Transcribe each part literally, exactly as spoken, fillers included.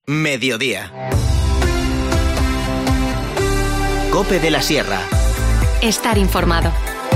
Mediodía. COPE de la Sierra. Estar informado.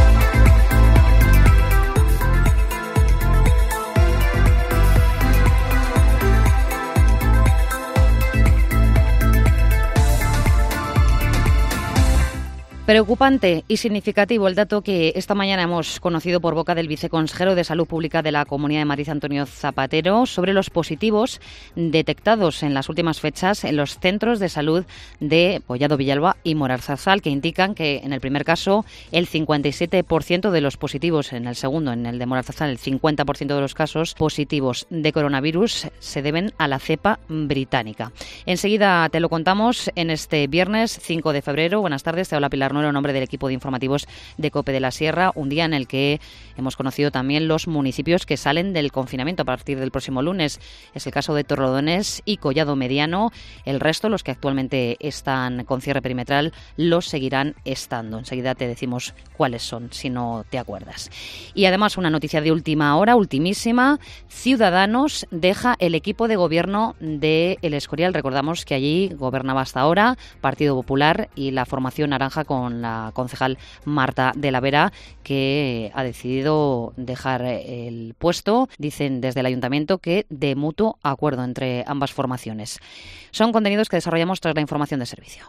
Preocupante y significativo el dato que esta mañana hemos conocido por boca del viceconsejero de Salud Pública de la Comunidad de Madrid, Antonio Zapatero, sobre los positivos detectados en las últimas fechas en los centros de salud de Collado Villalba y Moralzarzal, que indican que en el primer caso el cincuenta y siete por ciento de los positivos, en el segundo, en el de Moralzarzal, el cincuenta por ciento de los casos positivos de coronavirus se deben a la cepa británica. Enseguida te lo contamos en este viernes cinco de febrero. Buenas tardes, te habla Pilar en nombre del equipo de informativos de COPE de la Sierra, un día en el que hemos conocido también los municipios que salen del confinamiento a partir del próximo lunes. Es el caso de Torrelodones y Collado Mediano. El resto, los que actualmente están con cierre perimetral, los seguirán estando. Enseguida te decimos cuáles son, si no te acuerdas. Y además una noticia de última hora, ultimísima. Ciudadanos deja el equipo de gobierno de El Escorial. Recordamos que allí gobernaba hasta ahora Partido Popular y la formación naranja con la concejal Marta de la Vera, que ha decidido dejar el puesto. Dicen desde el ayuntamiento que de mutuo acuerdo entre ambas formaciones. Son contenidos que desarrollamos tras la información de servicio.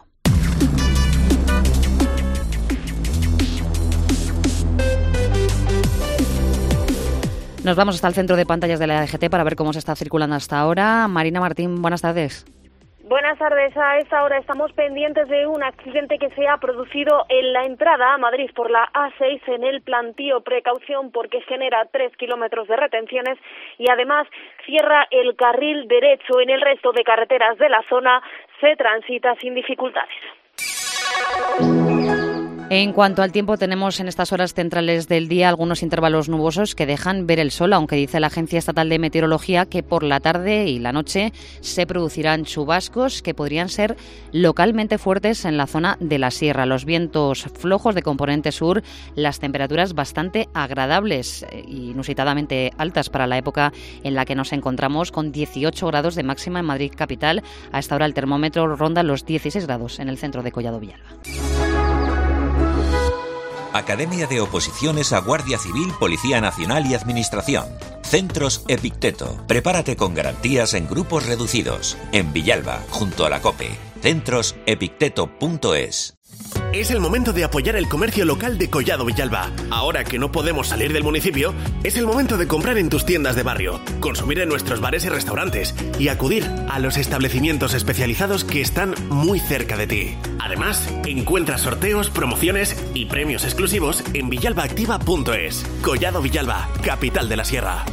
Nos vamos hasta el centro de pantallas de la E G T para ver cómo se está circulando hasta ahora. Marina Martín, buenas tardes. Buenas tardes. A esta hora estamos pendientes de un accidente que se ha producido en la entrada a Madrid por la A seis en el plantío. Precaución porque genera tres kilómetros de retenciones y además cierra el carril derecho. En el resto de carreteras de la zona se transita sin dificultades. En cuanto al tiempo, tenemos en estas horas centrales del día algunos intervalos nubosos que dejan ver el sol, aunque dice la Agencia Estatal de Meteorología que por la tarde y la noche se producirán chubascos que podrían ser localmente fuertes en la zona de la sierra. Los vientos flojos de componente sur, las temperaturas bastante agradables e inusitadamente altas para la época en la que nos encontramos, con dieciocho grados de máxima en Madrid capital. A esta hora el termómetro ronda los dieciséis grados en el centro de Collado Villalba. Academia de Oposiciones a Guardia Civil, Policía Nacional y Administración. Centros Epicteto. Prepárate con garantías en grupos reducidos. En Villalba, junto a la COPE. centros epicteto punto es. Es el momento de apoyar el comercio local de Collado Villalba. Ahora que no podemos salir del municipio, es el momento de comprar en tus tiendas de barrio, consumir en nuestros bares y restaurantes y acudir a los establecimientos especializados que están muy cerca de ti. Además, encuentra sorteos, promociones y premios exclusivos en villalba activa punto es. Collado Villalba, capital de la Sierra.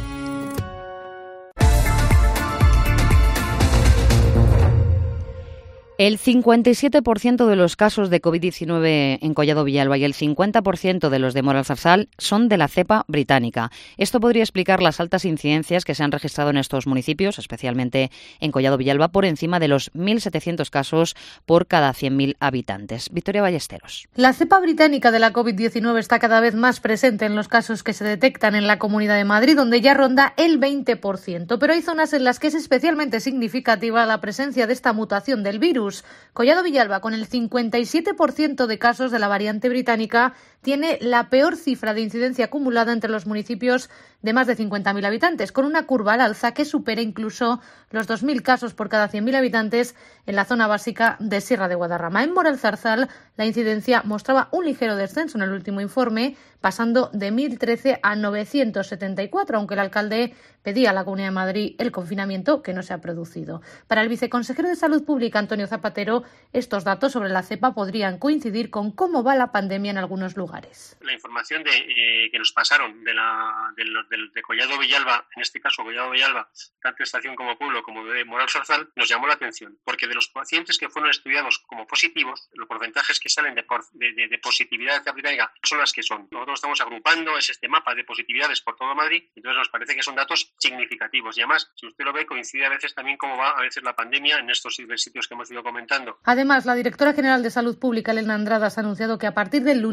El cincuenta y siete por ciento de los casos de covid diecinueve en Collado Villalba y el cincuenta por ciento de los de Moralzarzal son de la cepa británica. Esto podría explicar las altas incidencias que se han registrado en estos municipios, especialmente en Collado Villalba, por encima de los mil setecientos casos por cada cien mil habitantes. Victoria Ballesteros. La cepa británica de la covid diecinueve está cada vez más presente en los casos que se detectan en la Comunidad de Madrid, donde ya ronda el veinte por ciento. Pero hay zonas en las que es especialmente significativa la presencia de esta mutación del virus. Collado Villalba, con el cincuenta y siete por ciento de casos de la variante británica, tiene la peor cifra de incidencia acumulada entre los municipios de más de cincuenta mil habitantes, con una curva al alza que supera incluso los dos mil casos por cada cien mil habitantes en la zona básica de Sierra de Guadarrama. En Moralzarzal, la incidencia mostraba un ligero descenso en el último informe, pasando de mil trece a novecientos setenta y cuatro, aunque el alcalde pedía a la Comunidad de Madrid el confinamiento, que no se ha producido. Para el viceconsejero de Salud Pública, Antonio Zapatero, estos datos sobre la cepa podrían coincidir con cómo va la pandemia en algunos lugares. La información de, eh, que nos pasaron de, la, de, de, de Collado Villalba, en este caso Collado Villalba, tanto estación como pueblo como de Moralzarzal, nos llamó la atención, porque de los pacientes que fueron estudiados como positivos, los porcentajes que salen de, de, de, de positividad de cepa británica son las que son. Nosotros estamos agrupando, es este mapa de positividades por todo Madrid, entonces nos parece que son datos significativos. Y además, si usted lo ve, coincide a veces también cómo va a veces la pandemia en estos sitios que hemos ido comentando. Además, la directora general de Salud Pública, Elena Andradas, ha anunciado que a partir del lunes se le va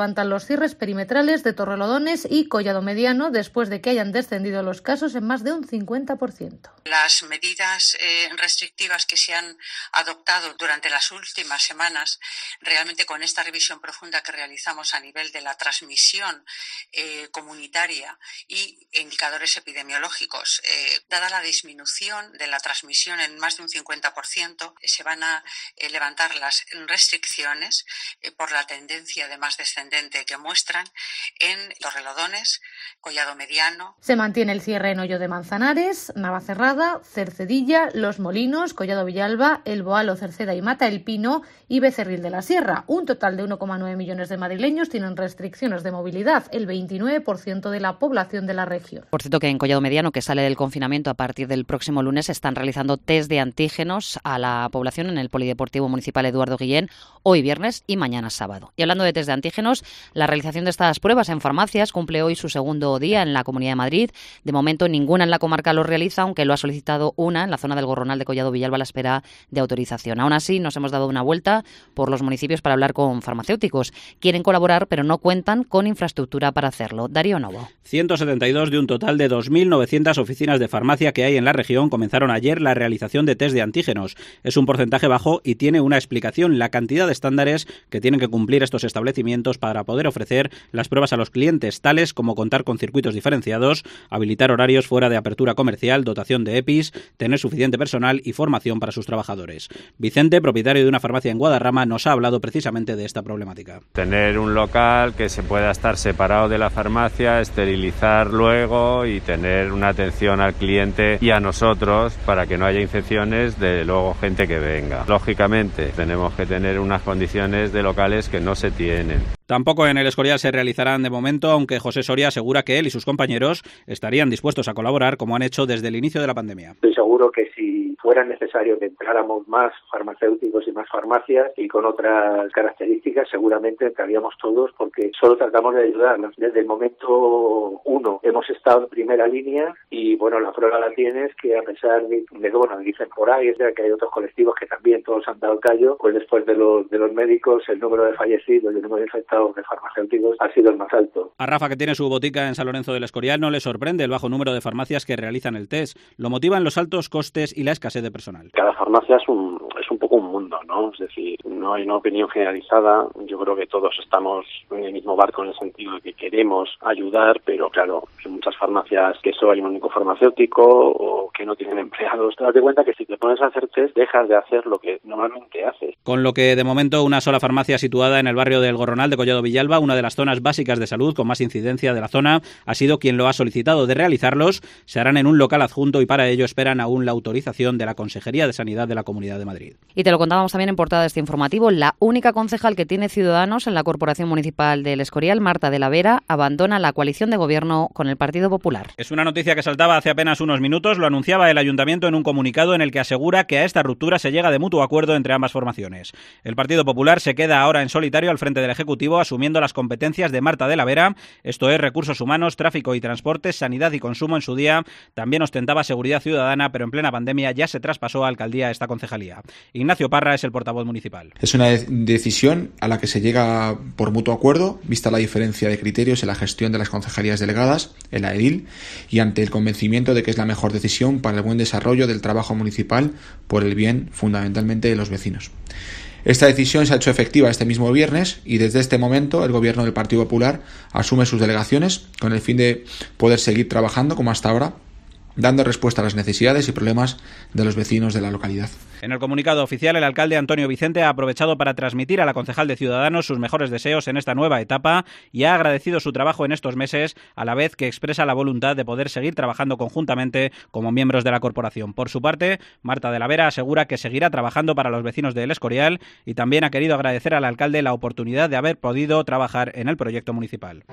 levantan los cierres perimetrales de Torrelodones y Collado Mediano después de que hayan descendido los casos en más de un cincuenta por ciento. Las medidas eh, restrictivas que se han adoptado durante las últimas semanas, realmente con esta revisión profunda que realizamos a nivel de la transmisión eh, comunitaria y indicadores epidemiológicos, eh, dada la disminución de la transmisión en más de un cincuenta por ciento, eh, se van a eh, levantar las restricciones eh, por la tendencia de más descendente que muestran en Torrelodones, Collado Mediano. Se mantiene el cierre en Hoyo de Manzanares, Navacerrada, Cercedilla, Los Molinos, Collado Villalba, El Boalo, Cerceda y Mata El Pino y Becerril de la Sierra. Un total de uno coma nueve millones de madrileños tienen restricciones de movilidad, el veintinueve por ciento de la población de la región. Por cierto, que en Collado Mediano, que sale del confinamiento a partir del próximo lunes, están realizando test de antígenos a la población en el Polideportivo Municipal Eduardo Guillén hoy viernes y mañana sábado. Y hablando de test de antígenos, la realización de estas pruebas en farmacias cumple hoy su segundo día en la Comunidad de Madrid. De momento ninguna en la comarca lo realiza, aunque lo ha solicitado una en la zona del Gorronal de Collado Villalba a la espera de autorización. Aún así, nos hemos dado una vuelta por los municipios para hablar con farmacéuticos. Quieren colaborar, pero no cuentan con infraestructura para hacerlo. Darío Novo. ciento setenta y dos de un total de dos mil novecientas oficinas de farmacia que hay en la región comenzaron ayer la realización de test de antígenos. Es un porcentaje bajo y tiene una explicación: la cantidad de estándares que tienen que cumplir estos establecimientos para poder ofrecer las pruebas a los clientes, tales como contar con circuitos diferenciados, habilitar horarios fuera de apertura comercial, dotación de E P Is, tener suficiente personal y formación para sus trabajadores. Vicente, propietario de una farmacia en Guadarrama, nos ha hablado precisamente de esta problemática. Tener un local que se pueda estar separado de la farmacia, esterilizar luego y tener una atención al cliente y a nosotros para que no haya infecciones de luego gente que venga. Lógicamente, tenemos que tener unas condiciones de locales que no se tienen. Tampoco en el Escorial se realizarán de momento, aunque José Soria asegura que él y sus compañeros estarían dispuestos a colaborar como han hecho desde el inicio de la pandemia. Estoy seguro que si fuera necesario que entráramos más farmacéuticos y más farmacias y con otras características, seguramente entraríamos todos, porque solo tratamos de ayudarnos. Desde el momento uno hemos estado en primera línea y bueno, la prueba la tienes que a pesar de, de que bueno, dicen por ahí, es de que hay otros colectivos que también todos han dado callo, pues después de los, de los médicos el número de fallecidos y el número de infectados de farmacéuticos ha sido el más alto. A Rafa, que tiene su botica en San Lorenzo del Escorial, no le sorprende el bajo número de farmacias que realizan el test. Lo motivan los altos costes y la escasez de personal. Cada farmacia es un, es un poco un mundo, ¿no? Es decir, no hay una opinión generalizada. Yo creo que todos estamos en el mismo barco en el sentido de que queremos ayudar, pero claro, hay muchas farmacias que solo hay un único farmacéutico o que no tienen empleados. Te das cuenta que si te pones a hacer test, dejas de hacer lo que normalmente haces. Con lo que de momento una sola farmacia situada en el barrio del Gorronal de Collado Villalba, una de las zonas básicas de salud con más incidencia de la zona, ha sido quien lo ha solicitado. De realizarlos, se harán en un local adjunto y para ello esperan aún la autorización de la Consejería de Sanidad de la Comunidad de Madrid. Y te lo contábamos también en portada de este informativo, la única concejal que tiene Ciudadanos en la Corporación Municipal del Escorial, Marta de la Vera, abandona la coalición de gobierno con el Partido Popular. Es una noticia que saltaba hace apenas unos minutos. Lo anunciaba el Ayuntamiento en un comunicado en el que asegura que a esta ruptura se llega de mutuo acuerdo entre ambas formaciones. El Partido Popular se queda ahora en solitario al frente del Ejecutivo, asumiendo las competencias de Marta de la Vera, esto es recursos humanos, tráfico y transportes, sanidad y consumo en su día. También ostentaba seguridad ciudadana, pero en plena pandemia ya se traspasó a alcaldía esta concejalía. Ignacio Parra es el portavoz municipal. Es una de- decisión a la que se llega por mutuo acuerdo, vista la diferencia de criterios en la gestión de las concejalías delegadas, en la edil, y ante el convencimiento de que es la mejor decisión para el buen desarrollo del trabajo municipal por el bien, fundamentalmente, de los vecinos. Esta decisión se ha hecho efectiva este mismo viernes y desde este momento el Gobierno del Partido Popular asume sus delegaciones con el fin de poder seguir trabajando como hasta ahora, dando respuesta a las necesidades y problemas de los vecinos de la localidad. En el comunicado oficial, el alcalde Antonio Vicente ha aprovechado para transmitir a la concejal de Ciudadanos sus mejores deseos en esta nueva etapa y ha agradecido su trabajo en estos meses, a la vez que expresa la voluntad de poder seguir trabajando conjuntamente como miembros de la corporación. Por su parte, Marta de la Vera asegura que seguirá trabajando para los vecinos de El Escorial y también ha querido agradecer al alcalde la oportunidad de haber podido trabajar en el proyecto municipal.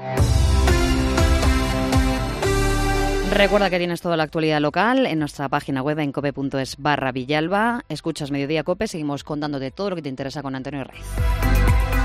Recuerda que tienes toda la actualidad local en nuestra página web en cope punto es barra Villalba. Escuchas Mediodía Cope, seguimos contándote todo lo que te interesa con Antonio Raiz.